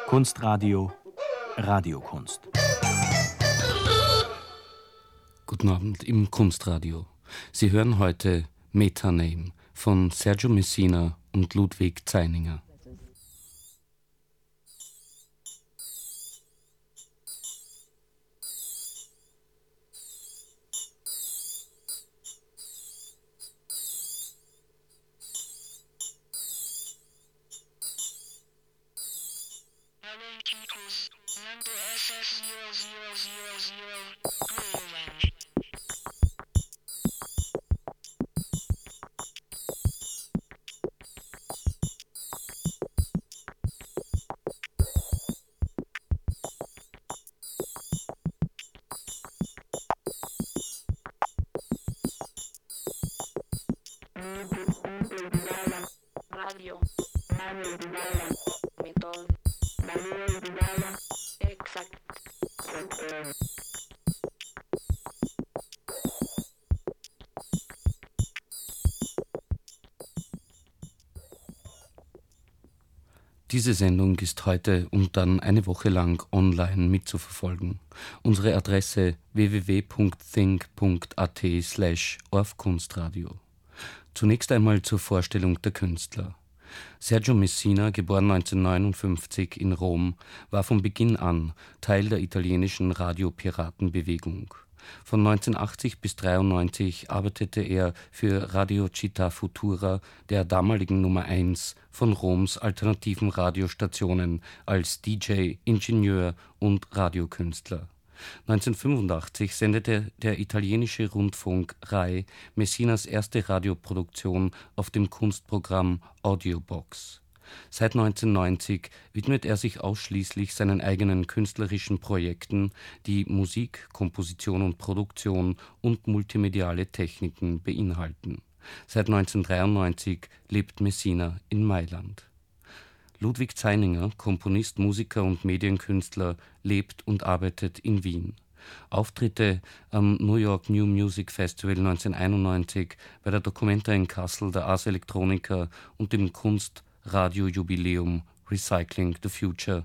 Kunstradio Radiokunst. Guten Abend im Kunstradio. Sie hören heute Metaname von Sergio Messina und Ludwig Zeininger. Radio. Method. Exakt. Diese Sendung ist heute und dann eine Woche lang online mitzuverfolgen. Unsere Adresse www.think.at/orfkunstradio. Zunächst einmal zur Vorstellung der Künstler. Sergio Messina, geboren 1959 in Rom, war von Beginn an Teil der italienischen Radiopiratenbewegung. Von 1980 bis 1993 arbeitete er für Radio Città Futura, der damaligen Nummer 1 von Roms alternativen Radiostationen, als DJ, Ingenieur und Radiokünstler. 1985 sendete der italienische Rundfunk RAI Messinas erste Radioproduktion auf dem Kunstprogramm Audiobox. Seit 1990 widmet er sich ausschließlich seinen eigenen künstlerischen Projekten, die Musik, Komposition und Produktion und multimediale Techniken beinhalten. Seit 1993 lebt Messina in Mailand. Ludwig Zeininger, Komponist, Musiker und Medienkünstler, lebt und arbeitet in Wien. Auftritte am New York New Music Festival 1991, bei der Documenta in Kassel, der Ars Electronica und dem Kunstradio-Jubiläum Recycling the Future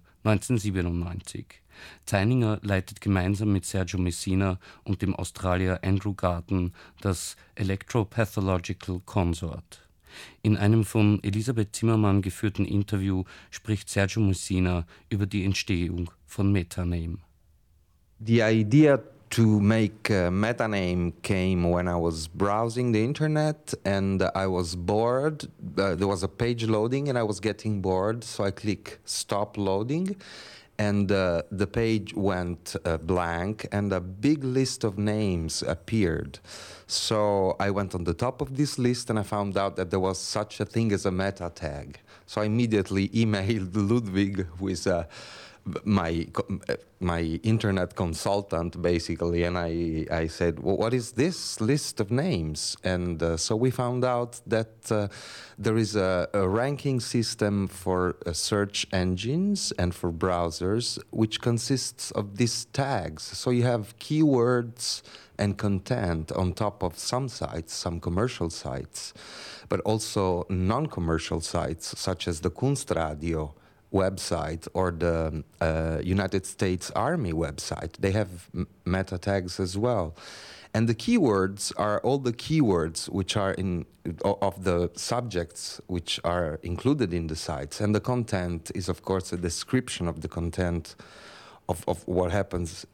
1997. Zeininger leitet gemeinsam mit Sergio Messina und dem Australier Andrew Garton das Electropathological Consort. In einem von Elisabeth Zimmermann geführten Interview spricht Sergio Messina über die Entstehung von Metaname. The idea to make Metaname came when I was browsing the internet and I was bored. There was a page loading and I was getting bored, so I click stop loading. And the page went blank and a big list of names appeared. So I went on the top of this list and I found out that there was such a thing as a meta tag. So I immediately emailed Ludwig, who is my internet consultant, basically, and I said, well, what is this list of names? And so we found out that there is a ranking system for search engines and for browsers, which consists of these tags. So you have keywords and content on top of some sites, some commercial sites, but also non-commercial sites, such as the Kunstradio website or the United States Army website. They have meta tags as well. And the keywords are all the keywords which are of the subjects which are included in the sites. And the content is, of course, a description of the content of what happens,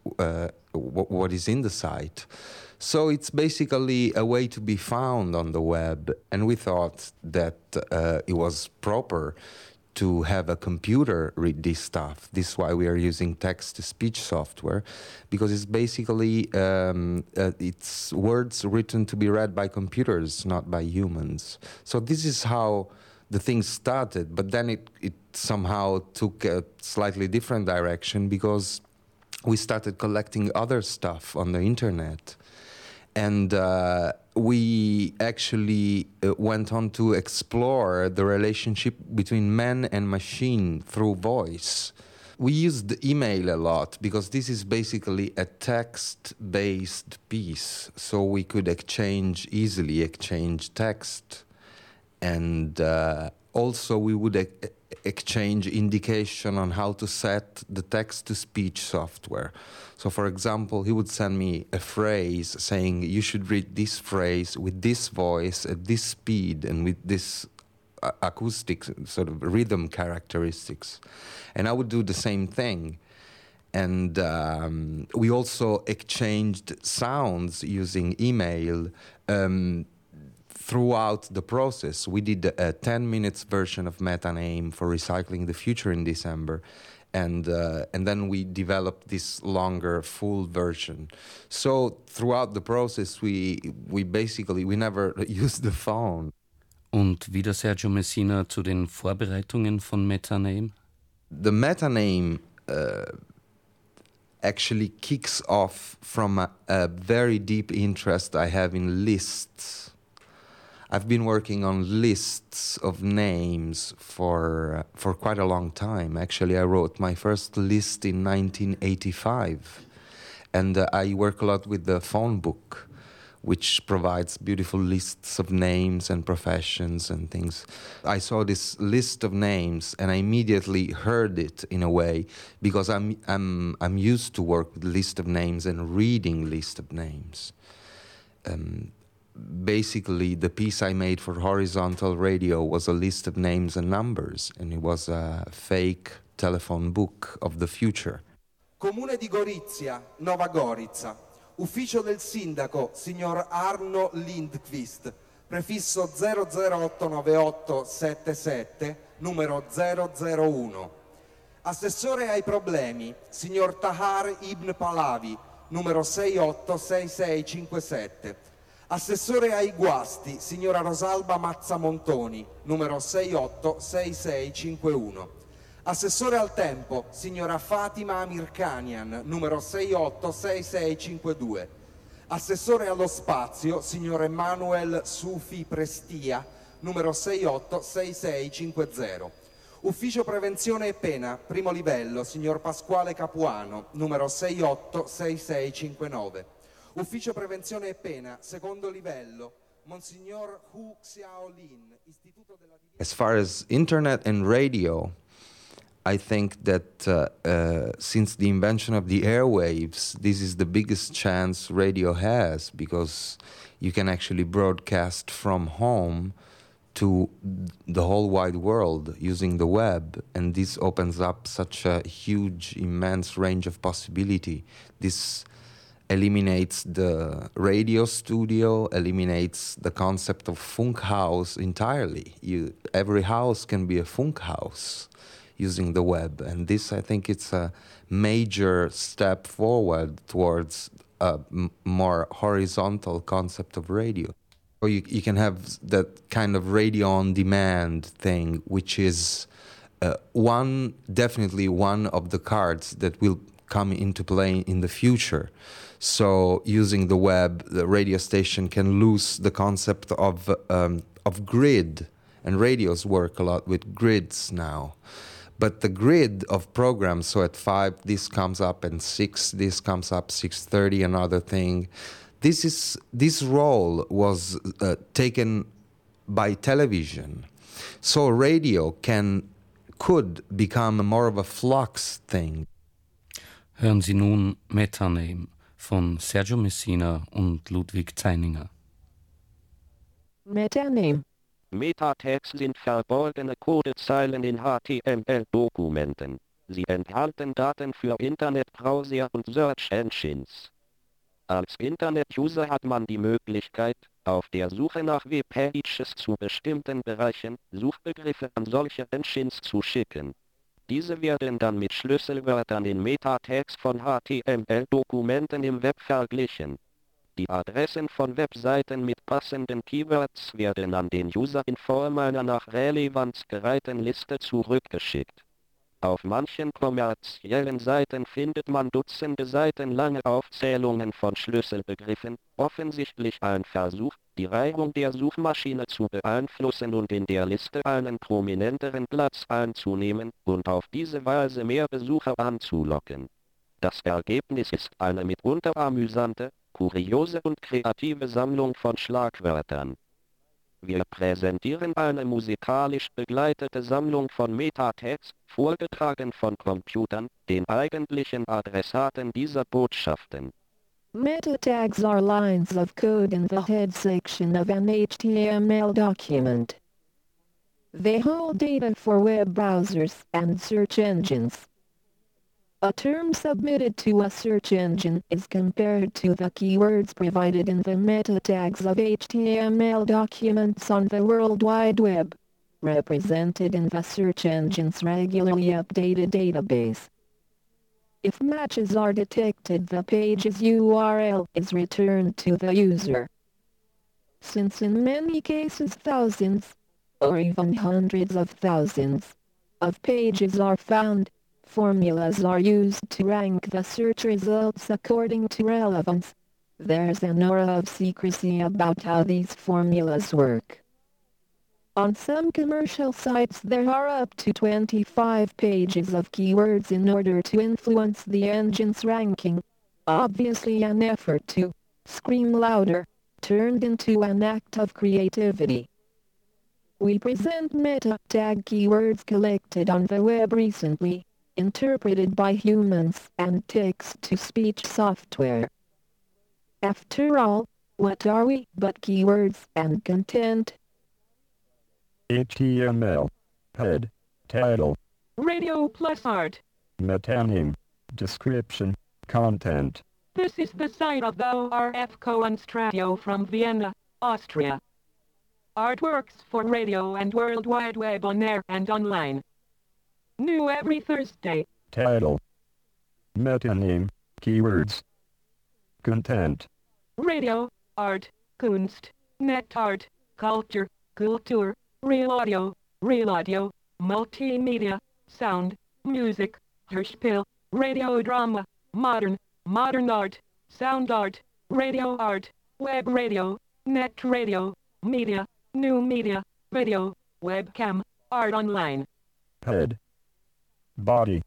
what is in the site. So it's basically a way to be found on the web. And we thought that it was proper to have a computer read this stuff. This is why we are using text-to-speech software, because it's basically it's words written to be read by computers, not by humans. So this is how the thing started, but then it somehow took a slightly different direction because we started collecting other stuff on the internet. And we actually went on to explore the relationship between man and machine through voice. We used email a lot because this is basically a text-based piece, so we could easily exchange text. And also we would exchange indication on how to set the text-to-speech software. So, for example, he would send me a phrase saying, you should read this phrase with this voice at this speed and with this acoustic sort of rhythm characteristics. And I would do the same thing. And we also exchanged sounds using email throughout the process. We did a 10 minutes version of MetaName for Recycling the Future in December. And then we developed this longer, full version. So throughout the process, we never used the phone. Und wieder Sergio Messina zu den Vorbereitungen von MetaName. The MetaName actually kicks off from a very deep interest I have in lists. I've been working on lists of names for quite a long time. Actually, I wrote my first list in 1985. And I work a lot with the phone book, which provides beautiful lists of names and professions and things. I saw this list of names and I immediately heard it in a way because I'm used to work with list of names and reading list of names. Basically, the piece I made for Horizontal Radio was a list of names and numbers, and it was a fake telephone book of the future. Comune di Gorizia, Nova Gorizia. Ufficio del sindaco, signor Arno Lindqvist, prefisso 0089877, numero 001. Assessore ai problemi, signor Tahar Ibn Pahlavi, numero 686657. Assessore ai guasti, signora Rosalba Mazzamontoni, numero 686651. Assessore al tempo, signora Fatima Amirkanian, numero 686652. Assessore allo spazio, signor Emanuel Sufi Prestia, numero 686650. Ufficio prevenzione e pena, primo livello, signor Pasquale Capuano, numero 686659. Ufficio prevenzione e pena, secondo livello, Monsignor Hu Xiaolin, Istituto della... As far as internet and radio, I think that since the invention of the airwaves, this is the biggest chance radio has, because you can actually broadcast from home to the whole wide world using the web, and this opens up such a huge, immense range of possibility. This eliminates the radio studio, eliminates the concept of Funkhaus entirely. Every house can be a Funkhaus using the web, and this, I think, it's a major step forward towards a more horizontal concept of radio. Or you can have that kind of radio on demand thing, which is definitely one of the cards that will come into play in the future. So using the web, the radio station can lose the concept of grid, and radios work a lot with grids now. But the grid of programs, so at 5 this comes up, and 6 this comes up, 6:30 another thing. This role was taken by television. So radio could become more of a flux thing. Hören Sie nun MetaName von Sergio Messina und Ludwig Zeininger. MetaName. Metatext sind verborgene Codezeilen in HTML-Dokumenten. Sie enthalten Daten für Internetbrowser und Search Engines. Als Internet-User hat man die Möglichkeit, auf der Suche nach Webpages zu bestimmten Bereichen Suchbegriffe an solche Engines zu schicken. Diese werden dann mit Schlüsselwörtern in Metatext von HTML-Dokumenten im Web verglichen. Die Adressen von Webseiten mit passenden Keywords werden an den User in Form einer nach Relevanz gereihten Liste zurückgeschickt. Auf manchen kommerziellen Seiten findet man dutzende Seiten lange Aufzählungen von Schlüsselbegriffen, offensichtlich ein Versuch, die Reihung der Suchmaschine zu beeinflussen und in der Liste einen prominenteren Platz einzunehmen und auf diese Weise mehr Besucher anzulocken. Das Ergebnis ist eine mitunter amüsante, kuriose und kreative Sammlung von Schlagwörtern. Wir präsentieren eine musikalisch begleitete Sammlung von Metatext, vorgetragen von Computern, den eigentlichen Adressaten dieser Botschaften. Meta tags are lines of code in the head section of an HTML document. They hold data for web browsers and search engines. A term submitted to a search engine is compared to the keywords provided in the meta tags of HTML documents on the World Wide Web, represented in the search engine's regularly updated database. If matches are detected, the page's URL is returned to the user. Since in many cases thousands, or even hundreds of thousands, of pages are found, formulas are used to rank the search results according to relevance. There's an aura of secrecy about how these formulas work. On some commercial sites there are up to 25 pages of keywords in order to influence the engine's ranking. Obviously an effort to scream louder, turned into an act of creativity. We present meta tag keywords collected on the web recently, interpreted by humans and text-to-speech software. After all, what are we but keywords and content? HTML. Head. Title. Radio plus art. Metanym. Description. Content. This is the site of the ORF Kunstradio from Vienna, Austria. Artworks for radio and World Wide Web on air and online. New every Thursday. Title. Metanym. Keywords. Content. Radio, art, Kunst, net art, culture, Kultur, real audio, multimedia, sound, music, Hörspiel, radio drama, modern art, sound art, radio art, web radio, net radio, media, new media, video, webcam, art online. Head. Body.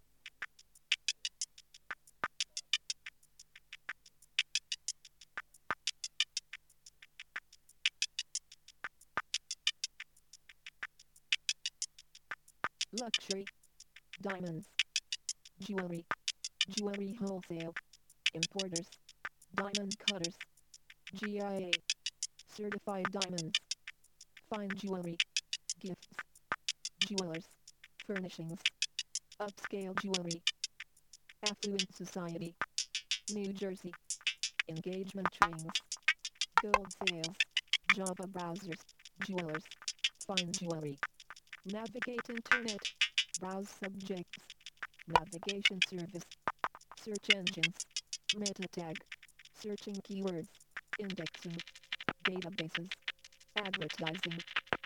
Luxury. Diamonds. Jewelry. Jewelry wholesale. Importers. Diamond cutters. GIA. Certified diamonds. Fine jewelry. Gifts. Jewelers. Furnishings. Upscale jewelry. Affluent society. New Jersey. Engagement rings. Gold sales. Java browsers. Jewelers. Fine jewelry. Navigate internet. Browse subjects. Navigation service. Search engines. Meta tag. Searching keywords. Indexing. Databases. Advertising.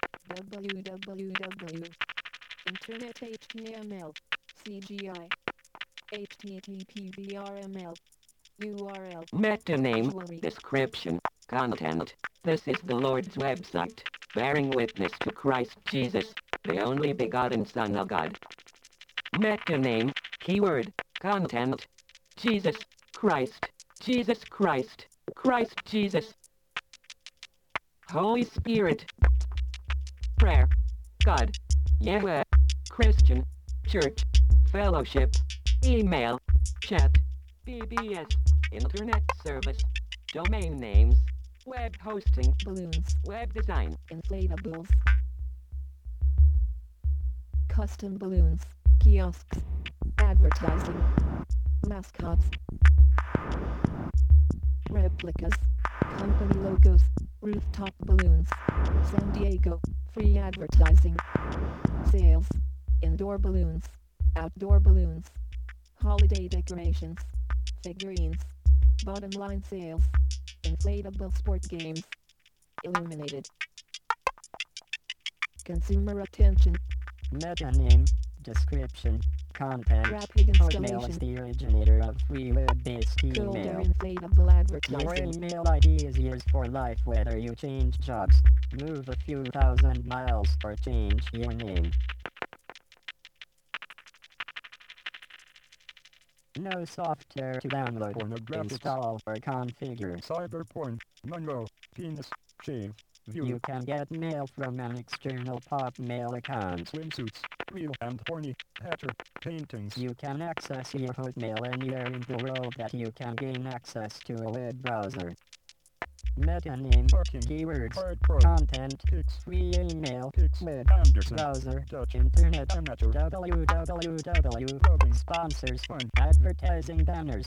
www. Internet HTML. CGI. HTTP VRML. URL. Meta-name, Jewelry. description, content. This is the Lord's website, bearing witness to Christ Jesus, the only begotten Son of God. Meta-name, keyword, content. Jesus Christ, Jesus Christ, Christ Jesus. Holy Spirit. Prayer. God. Yahweh. Christian. Church. Fellowship. Email. Chat. BBS. Internet service. Domain names. Web hosting. Balloons. Web design. Inflatables. Custom balloons. Kiosks. Advertising. Mascots. Replicas. Company logos. Rooftop balloons. San Diego. Free advertising. Sales. Indoor balloons. Outdoor balloons. Holiday decorations. Figurines. Bottom line sales. Inflatable sport games. Illuminated. Consumer attention. Metanym, description, content. Rapid Hotmail installation. is the originator of free web-based Colder email. inflatable Your advertising. email ID is yours for life whether you change jobs, move a few thousand miles, or change your name. No software to download, Pornographic. install, or configure. Cyberporn. Monroe. Penis. Shave. You can get mail from an external pop mail account. Swimsuits, real and horny, hatter, paintings. You can access your Hotmail anywhere in the world that you can gain access to a web browser. Meta name, Parking, keywords, hardcore, content, pics, free email, pics, web, Anderson, browser, Dutch, internet, amateur, www, clothing, sponsors, fun, advertising banners.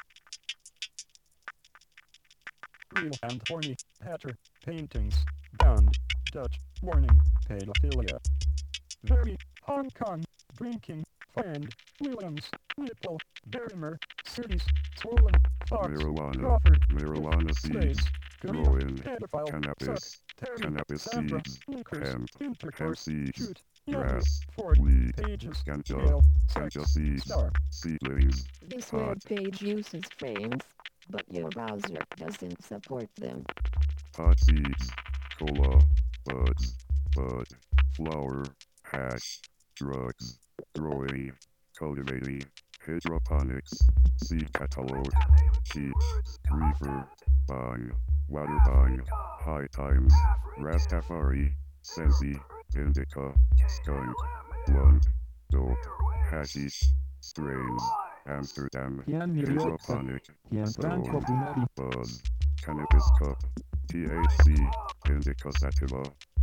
real and horny, hatter, paintings, bound, Dutch, warning, pedophilia. Very, Hong Kong, drinking, friend, Williams, Whipple, Berrimer, cities, swollen, Fox, Marijuana, Crawford, marijuana slaves, seeds, Korea, growing, pedophile, cannabis, Terry, cannabis Sandra, seeds, Sneakers, hemp, intercourse, seeds, shoot, Younger, grass, Ford, weed, pages, ganja, jail, sex, ganja seeds, star. seedlings, This hot, web page uses frames, but your browser doesn't support them. pot seeds, cola, buds, bud, flower, hash, drugs, growing, cultivating, hydroponics, seed catalog, sheep, reaper, bang, water bang, high times, Rastafari, Sensi, indica, skunk, blunt, dope, hashish, strains, Amsterdam, hydroponic, stone, buzz, cannabis cup, THC, indica sativa.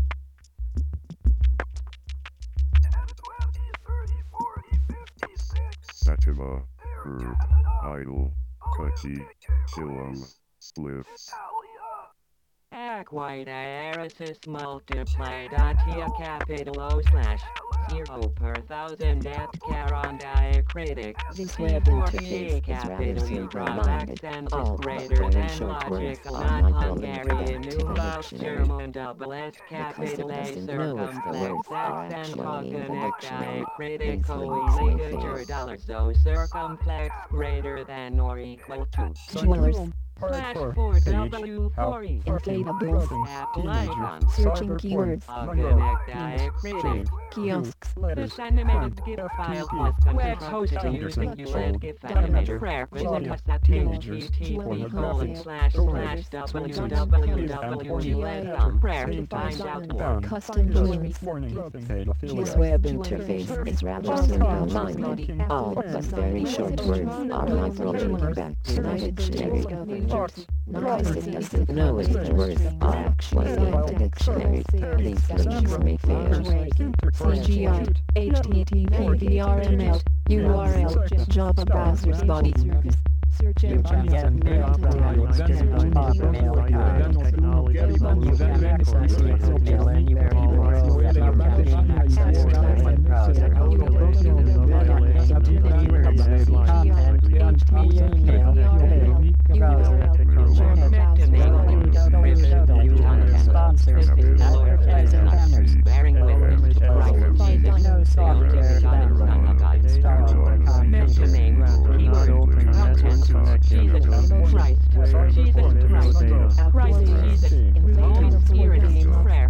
10, 20, 30, 40, 56. Sativa, herb, idle, kutchi, chillum, spliffs. Aquitaerisis multiplied Atia capital O/0 per thousand at Caron diacritic. This web interface is rather simple-minded, all greater than short words logical, are not not Hungarian, relevant to new the vowels, dictionary. German double S Because it capital A doesn't know if the words are circumflex actually in the and dictionary. diacritically These links integer may dollars, so circumflex greater than or equal to. Jewelers, Hardcore, 4 page, W how, 40 inflatables, clothing, Apple teenager, icon, searching cyber keywords, porn, organic manual, diacritic, kiosks, letters, this animated font, GIF file FTP, was web hosted Anderson, using ULED GIF Gold, animator. Claudia, Visit us at teenagers, http://www.prayer.com. Prayer to find out more. bound, custom jewelry. warning, This pedophilia. web interface is rather simple-minded, all but very short words are not related back to the dictionary. Because it doesn't know if the words are actually in the dictionary, these links may fail. CGI, HTTP, DRML, URL, Java browser's body service. Search You can get engine mail from an external pop mail account. You can access your Hotmail anywhere in the world that you can gain access to a web browser. Keywords, content, free email, web, browser, sponsors, advertising banners, bearing witness to Christ, no software download, install, mentioning, keyword, content, Jesus Christ, Jesus Christ, Christ Jesus, Holy Spirit in prayer.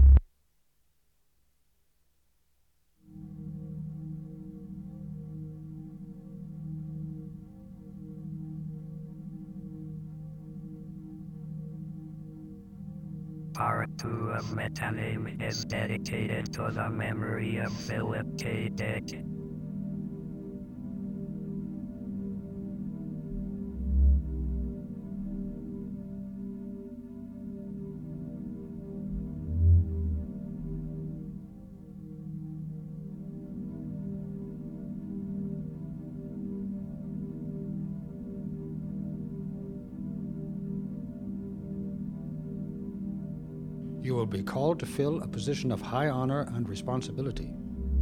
Part 2 of Metaname is dedicated to the memory of Philip K. Dick. You will be called to fill a position of high honor and responsibility.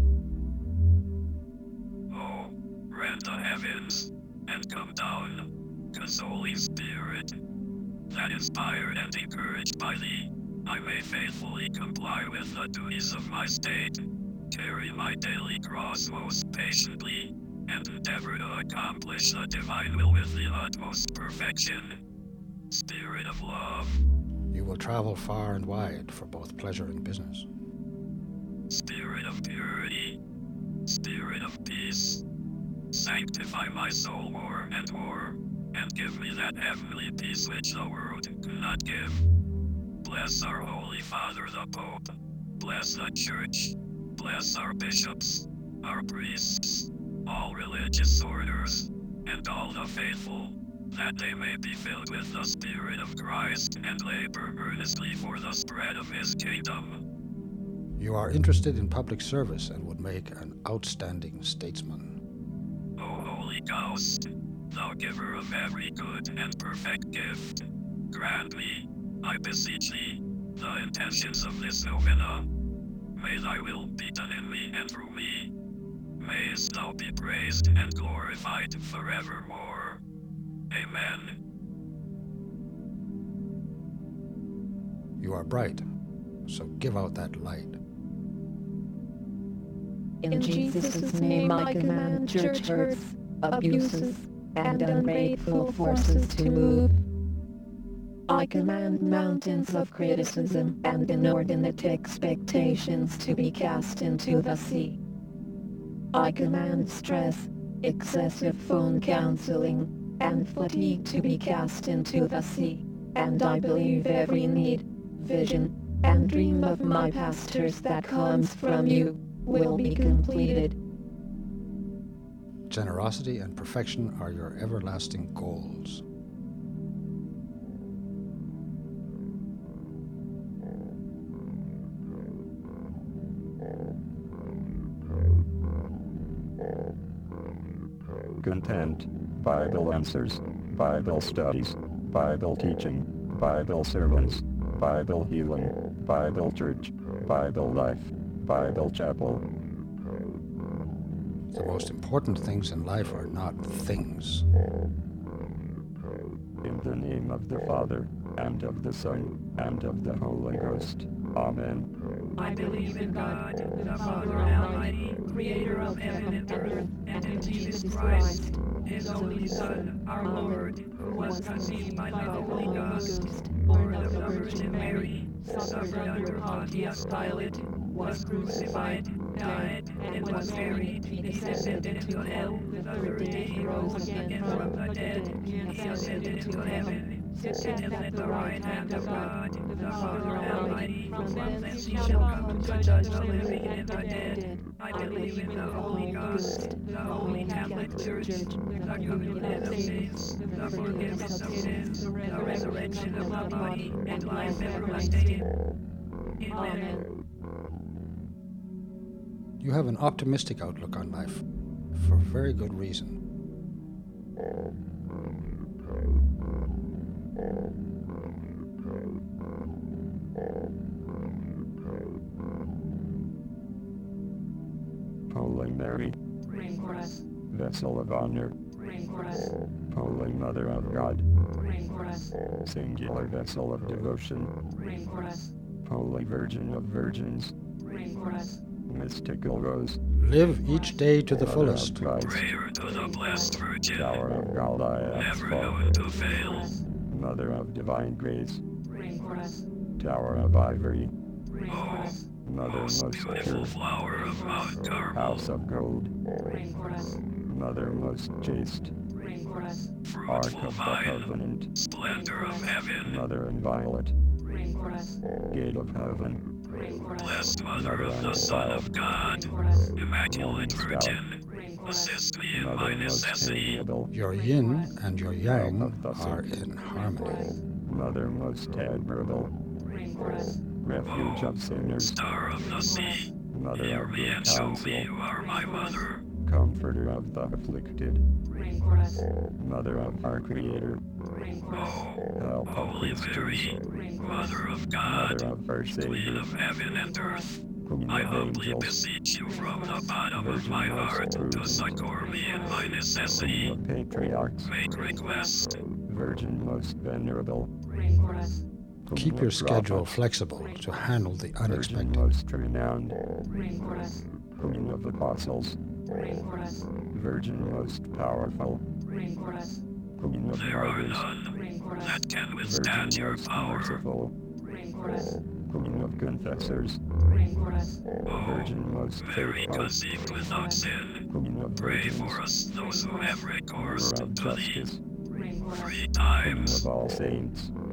Oh, rend the heavens, and come down, 'cause Holy Spirit, that inspired and encouraged by thee, I may faithfully comply with the duties of my state, carry my daily cross most patiently, and endeavor to accomplish the divine will with the utmost perfection. Spirit of love, You will travel far and wide for both pleasure and business. Spirit of purity, Spirit of peace, sanctify my soul more and more, and give me that heavenly peace which the world cannot give. Bless our Holy Father the Pope. Bless the Church. Bless our bishops, our priests, all religious orders, and all the faithful, that they may be filled with the Spirit of Christ and labor earnestly for the spread of His kingdom. You are interested in public service and would make an outstanding statesman. O Holy Ghost, thou giver of every good and perfect gift, grant me, I beseech thee, the intentions of this novena. May thy will be done in me and through me. Mayst thou be praised and glorified forevermore. Amen. You are bright, so give out that light. In Jesus' name I command church hurts, abuses, and ungrateful forces to move. I command mountains of criticism and inordinate expectations to be cast into the sea. I command stress, excessive phone counseling, and fatigue to be cast into the sea, and I believe every need, vision, and dream of my pastors that comes from you will be completed. Generosity and perfection are your everlasting goals. Content, Bible answers, Bible studies, Bible teaching, Bible sermons, Bible healing, Bible church, Bible life, Bible chapel. The most important things in life are not things. In the name of the Father, and of the Son, and of the Holy Ghost. Amen. I believe in God, the Father Almighty, creator of heaven and earth, and in Jesus Christ, His only Son, our Lord, who was conceived by the Holy Ghost, born of the Virgin Mary, suffered under Pontius Pilate, was crucified, died, and was buried. He descended into hell. The third day He rose again from the dead. He ascended into heaven. Sitteth at the right hand of God, the Father Almighty. From thence He shall come to judge the living and the dead. I believe in the Holy Ghost, the Holy Catholic Church, the communion of saints, the forgiveness of sins, the resurrection of the body, and life everlasting. Amen. You have an optimistic outlook on life, for very good reason. Holy Mary, pray for us. Vessel of honor, Pray for us. Holy Mother of God, Pray for us. Singular vessel of devotion, Pray for us. Holy Virgin of Virgins, Pray for us. Mystical Rose, Live each day to the Mother fullest. of Christ, Prayer to the Blessed Virgin, Tower of Galilee, never known to fail. Mother of Divine Grace, Pray for us. Tower of Ivory, Pray for us. Mother Most most beautiful pure, flower of Mount Carmel, House of Gold, Pray for us. Mother most chaste, Pray for us. Ark fruitful of the vine, Covenant, splendor of heaven, Mother Inviolate, Pray for us. Gate of Heaven, Pray for us. blessed Mother of the Son of God, Pray for us. Immaculate Virgin, Pray for us. assist me in my Mother most necessity. amiable, Your yin and your yang are in harmony. Mother most admirable, Pray for us. Refuge of sinners, Star of the sea, Mother hear of me good and show me counsel, you are my mother. Comforter of the afflicted, Pray for us. Mother of our Creator, Pray for us. Help of Holy Mary, Christians, Pray for us. Mother of God, Mother of our Queen Savior, of heaven and earth, Queen I of humbly angels, beseech you from the bottom of Virgin my most heart to prudent, succor me in my Queen necessity. of patriarchs, Make request. Virgin most venerable, Pray for us. Queen Keep of your schedule prophets, flexible to handle the Virgin unexpected. most renowned, Pray for us. Queen of apostles, Pray for us. Virgin most powerful, Pray for us. Queen of There are martyrs, none Pray for us. that can Virgin withstand your most power. merciful, Pray for us. Queen of confessors, Pray for us. Virgin most Mary faithful, conceived without sin. Queen of Pray virgins, for us, those who have recourse Ruler of to thee. justice, Pray for us. Three Queen times. of all saints, Pray for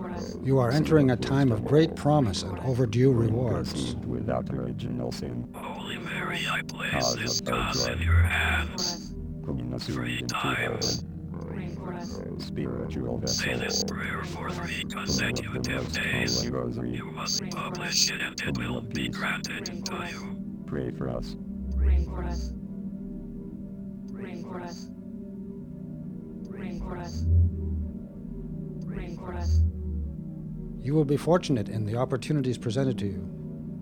You are entering a time of great promise and overdue rewards. Without original sin. Holy Mary, I place this cause in your hands. Bringing us 3 times. Spiritual vessel. Say this prayer for 3 consecutive days. You must publish it and it will be granted to you. Pray for us. Pray for us. Pray for us. Pray for us. Pray for us. You will be fortunate in the opportunities presented to you.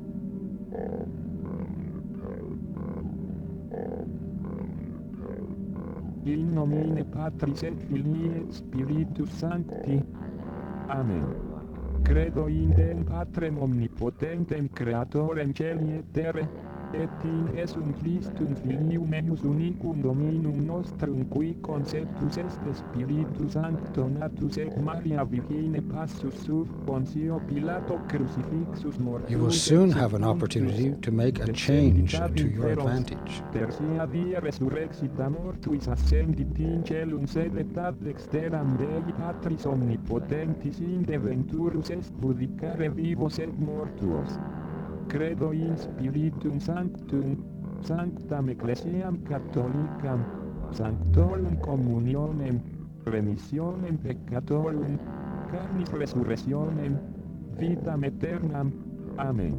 In nomine Patris et Filii et Spiritus Sancti. Amen. Credo in Deum Patrem omnipotentem creatorem caeli et terrae, et in Jesum Christum Filium eius unicum Dominum nostrum qui conceptus est Spiritus Sancto natus et Maria Virgine passus sub Pontio Pilato crucifixus mortuus. You will soon have an opportunity to make a change to your advantage. Tertia die resurrexita mortuis ascendit in celum sedet ad dexteram Dei Patris omnipotentis inde venturus est judicare vivos et mortuos. Credo in Spiritum Sanctum, Sanctam Ecclesiam Catholicam, Sanctorum Communionem, Remissionem Peccatorum, Carnis Resurrectionem, Vitam Aeternam. Amen.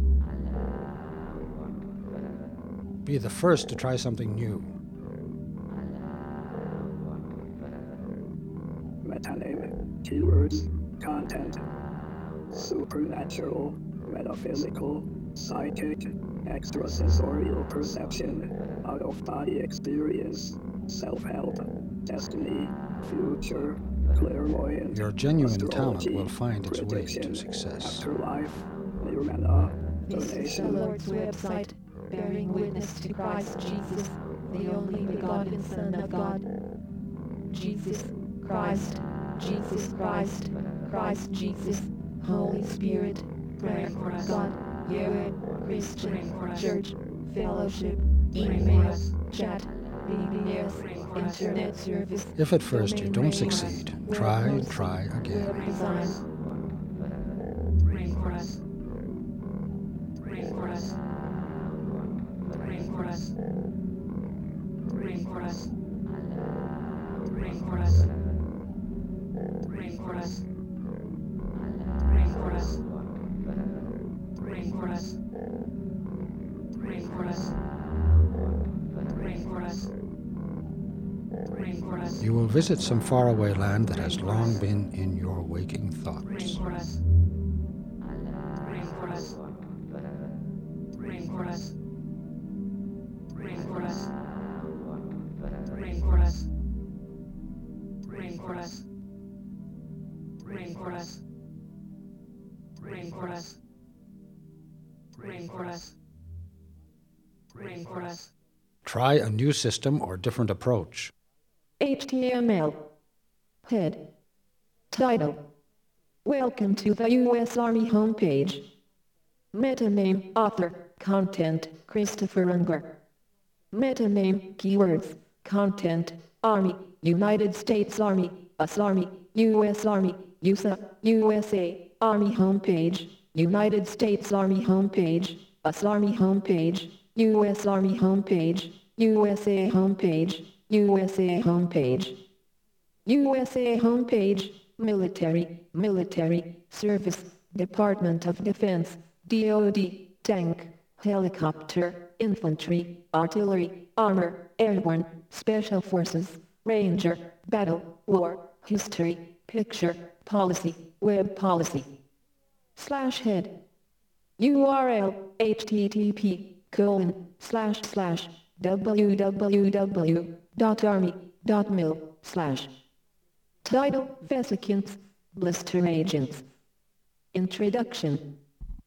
Be the first to try something new. Metaname, keywords, content, supernatural, metaphysical, psychic, extrasensorial perception, out-of-body experience, self-help, destiny, future, clairvoyance, Your genuine astrology, talent will find its way prediction, to success. afterlife, nirvana, This is the donation. Lord's website, bearing witness to Christ Jesus, the only begotten Son of God. Jesus Christ, Jesus Christ, Christ Jesus, Holy Spirit, prayer for God, Yahweh, Christian Church, Fellowship, email, chat, BBS, Internet service. If at first you don't domain name, succeed, web try hosting, again. Web design. Pray for us. Pray for us. Pray for us. Pray for us. Pray for us. Pray for us. Pray for us. Pray for us. Pray for us. Pray for us. Pray for us. You will visit some faraway land that has long been in your waking Pray thoughts. for us. Pray for us. Pray for us. Pray for us. Pray for us. Pray for us. Pray for us. Pray for us. Pray for us. Pray for us. Try a new system or different approach. HTML. Head. Title. Welcome to the U.S. Army homepage. Metaname, author, content, Christopher Unger. Metaname, keywords, content, Army, United States Army, US Army, U.S. Army, USA, USA, Army homepage, United States Army homepage, US Army homepage, U.S. Army homepage, USA homepage, USA homepage. USA homepage, military, military, service, Department of Defense, DOD, tank, helicopter, infantry, artillery, armor, airborne, special forces, ranger, battle, war, history, picture, policy, web policy. /head. URL, http://www.army.mil/. Title, Vesicants, Blister Agents. Introduction.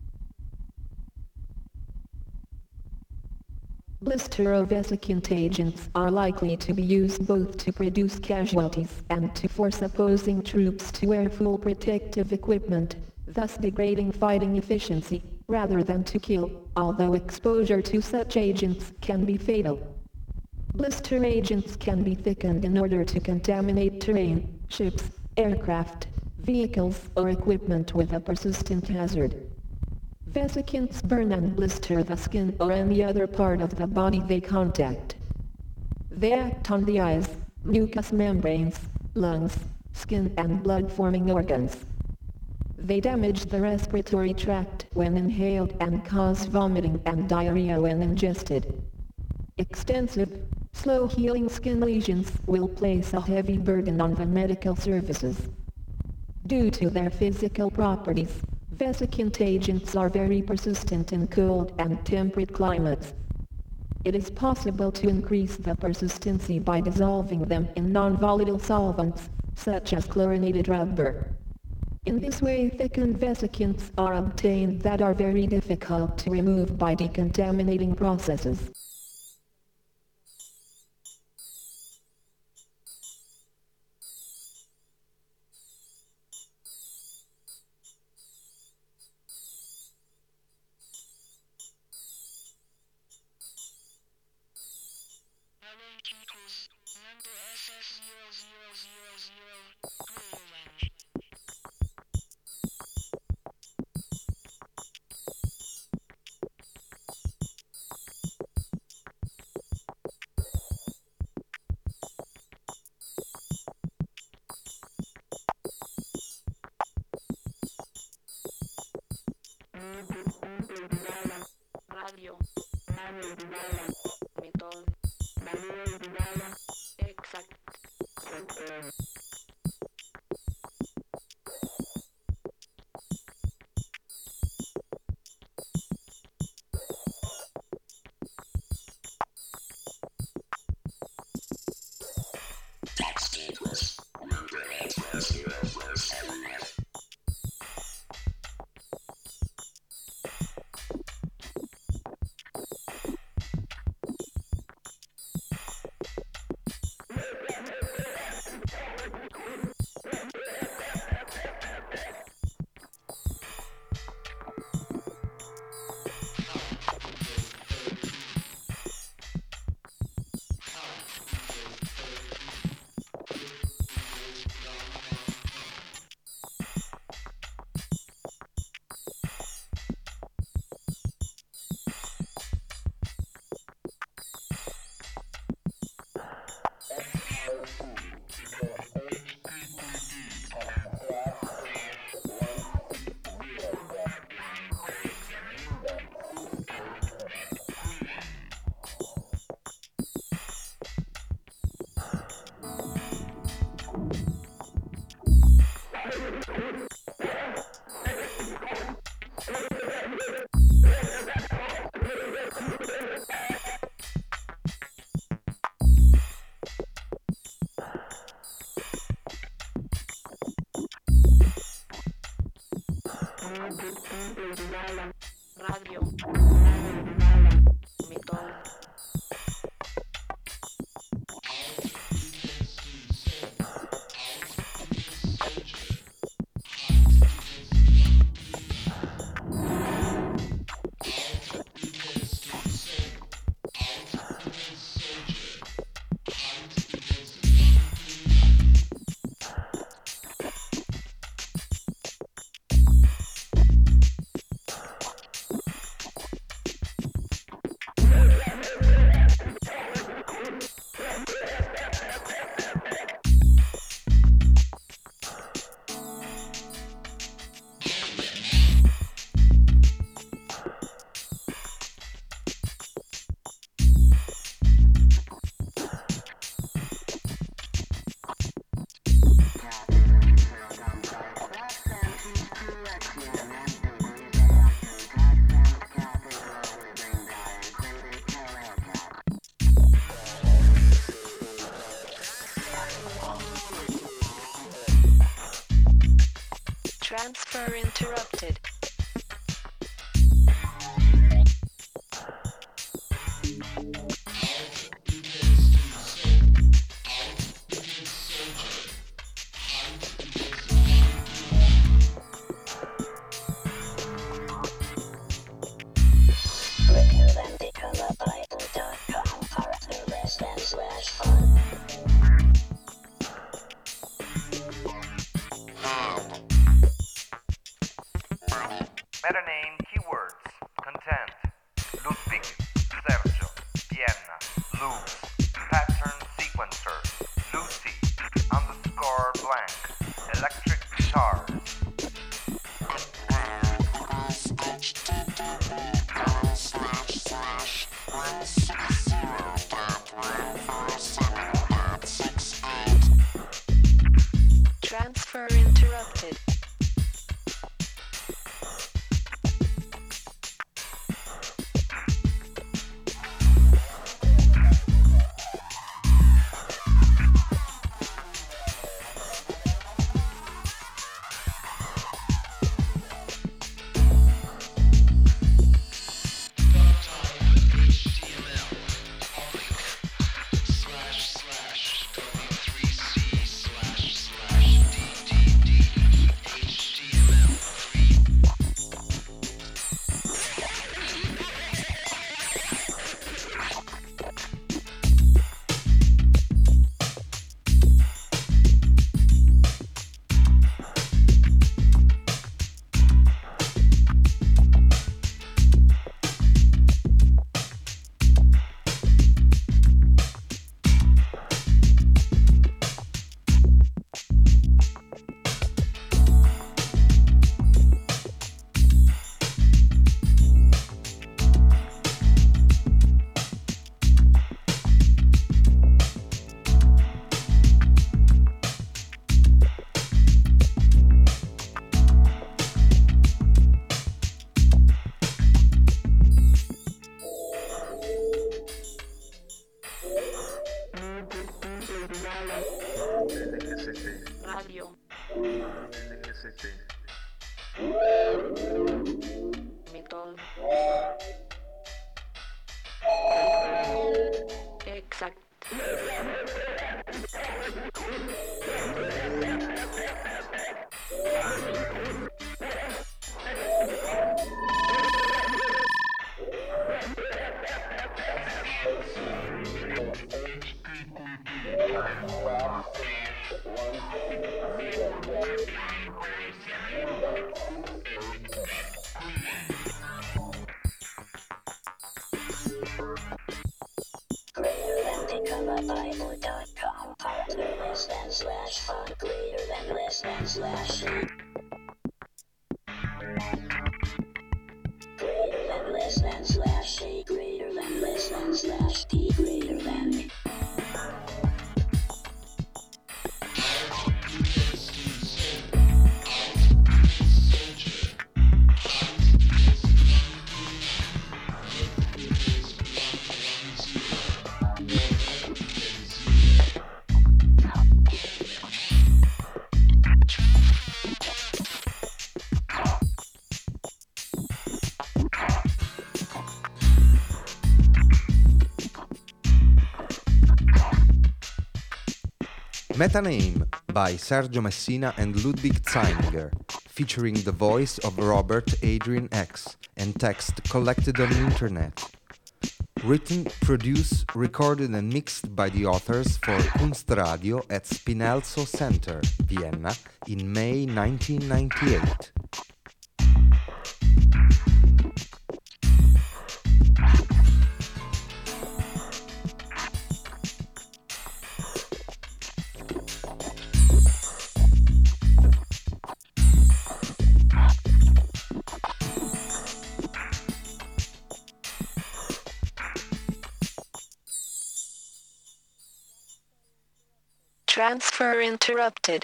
Blister vesicant agents are likely to be used both to produce casualties and to force opposing troops to wear full protective equipment, thus degrading fighting efficiency, rather than to kill, although exposure to such agents can be fatal. Blister agents can be thickened in order to contaminate terrain, ships, aircraft, vehicles or equipment with a persistent hazard. Vesicants burn and blister the skin or any other part of the body they contact. They act on the eyes, mucous membranes, lungs, skin and blood-forming organs. They damage the respiratory tract when inhaled and cause vomiting and diarrhea when ingested. Extensive, slow-healing skin lesions will place a heavy burden on the medical services. Due to their physical properties, vesicant agents are very persistent in cold and temperate climates. It is possible to increase the persistency by dissolving them in non-volatile solvents, such as chlorinated rubber. In this way, thickened vesicants are obtained that are very difficult to remove by decontaminating processes. Radio. Method. Exact. Radio. Method. Transfer interrupted. Bible.com/fun. Transfer interrupted. Radio. Method. Exact. Bible.com partner /fund greater than /she greater than /she greater than /d greater than Metaname by Sergio Messina and Ludwig Zeininger, featuring the voice of Robert Adrian X and text collected on the internet. Written, produced, recorded and mixed by the authors for Kunstradio at Spinelzo Center, Vienna, in May 1998. Transfer interrupted.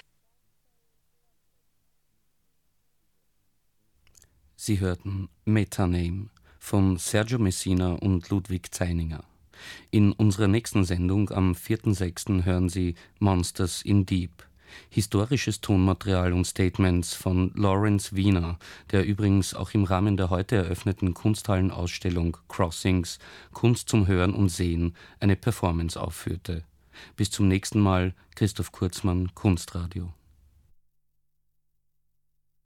Sie hörten Metaname von Sergio Messina und Ludwig Zeininger. In unserer nächsten Sendung am 4.6. hören Sie Monsters in Deep. Historisches Tonmaterial und Statements von Lawrence Wiener, der übrigens auch im Rahmen der heute eröffneten Kunsthallenausstellung Crossings Kunst zum Hören und Sehen eine Performance aufführte. Bis zum nächsten Mal, Christoph Kurzmann, Kunstradio.